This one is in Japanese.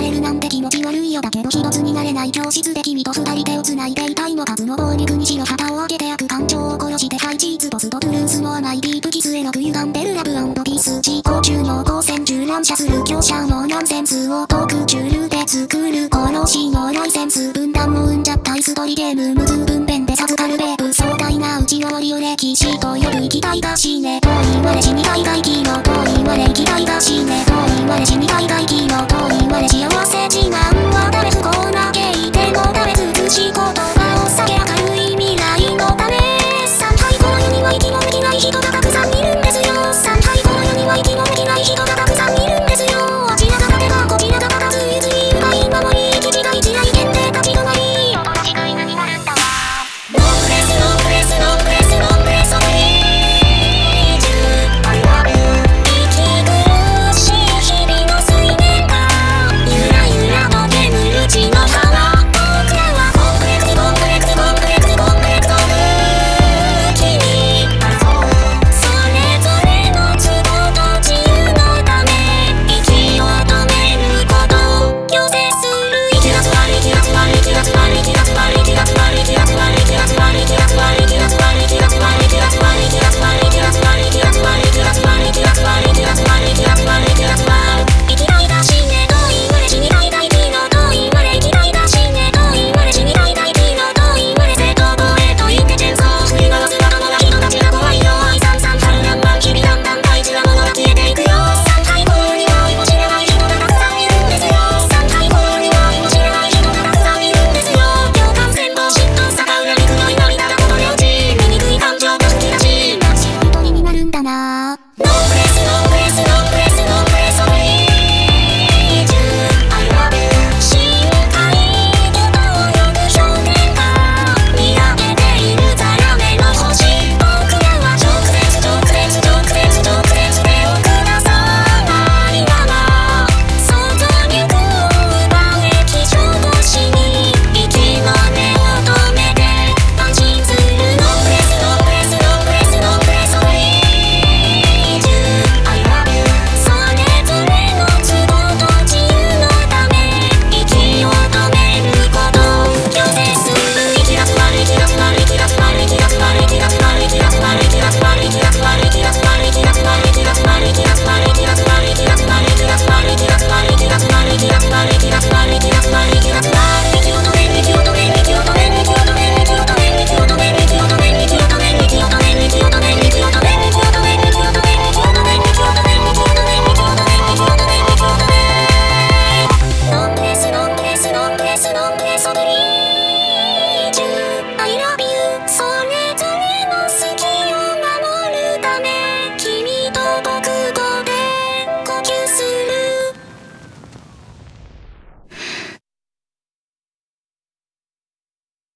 れるなんて気持ち悪いよ。だけど一つになれない教室で君と二人手を繋いでいたいの。数の暴力にしろ旗を上げて悪感情を殺してハイチーズボスとトゥルースの甘いディープキスへの歪んでるラブ&ピース。実行中の光線銃乱射する強者のナンセンスを特注ルで作る殺しのライセンス。分断を生んじゃった椅子取りゲーム無痛分娩で授かるベーブ。壮大な打ち終わりを歴史と呼ぶ生きたいが死ねと言われ死にたいが生きろと言われ生きたいが死ねと言われ死にたいが生きろと言われ幸せ